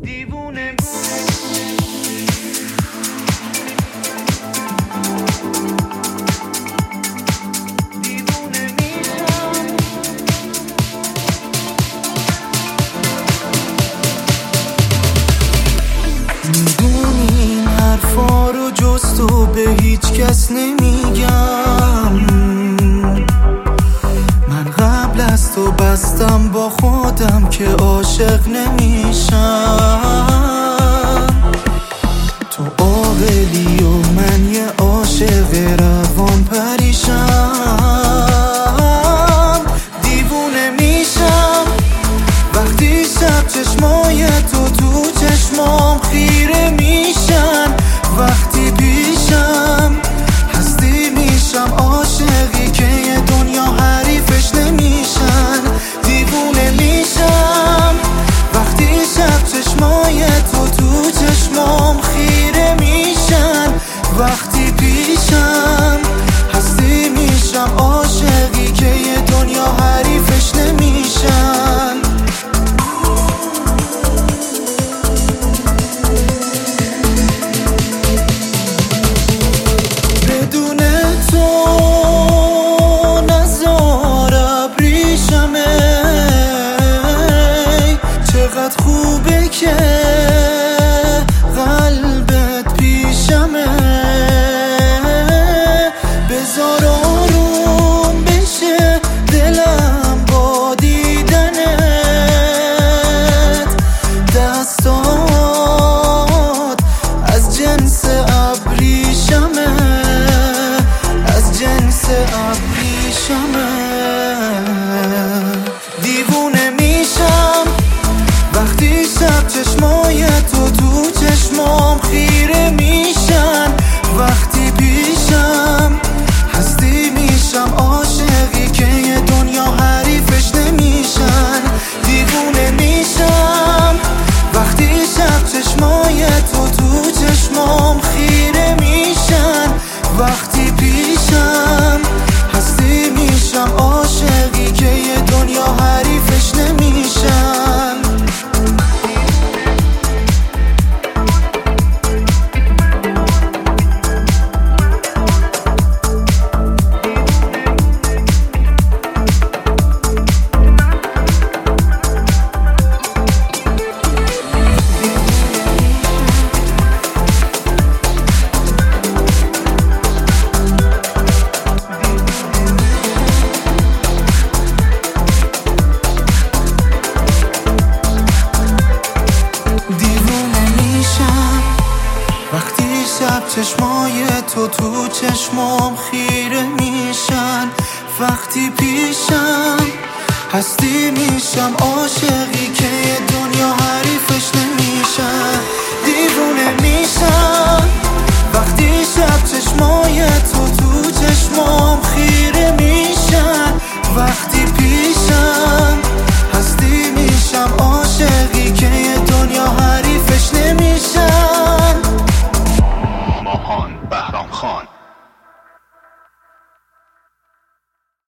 دیوونه میدونی این حرفا رو جز تو به هیچ کس نمیگم. من قبل از تو بستم با خودم که عاشق نمیشم. تو عاقلی و من یه عاشق روان پریشم. دیوونه میشم وقتی شب چشمای تو چشمام خیره میشن. وقتی پیشم هستی میشم عاشقی که یه دنیا حریفش نمیشن. دیوونه میشم وقتی شب چشمای تو چشمام خیره میشن. وقتی پیشم هستی میشم عاشقی که یه دنیا حریفش نمیشن. خوبه که قلبت پیشمه. بذار آروم بشه دلم با دیدنت. دستات از جنس ابریشمه، از جنس ابریشمه. دیوونه میشم وقتی شب چشمای تو چشمام خیره میشن. وقتی پیشم هستی میشم عاشقی که یه دنیا حریفش نمیشن. دیوونه میشم وقتی شب چشمای تو چشمام خیره میشن. وقتی پیشم هستی میشم عاشقی که یه دنیا حریفش نمیشن. شب چشمای تو چشمام خیره میشن. وقتی پیشم هستی میشم عاشقی که یه دنیا حریفش نمیشن. دیوونه میشم